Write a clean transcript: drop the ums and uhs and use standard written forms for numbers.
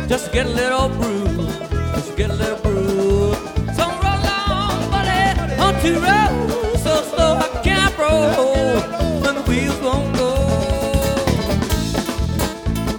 just to get a little bruise, just to get a little bruise. So roll on, buddy, on two roll, so slow I can't roll.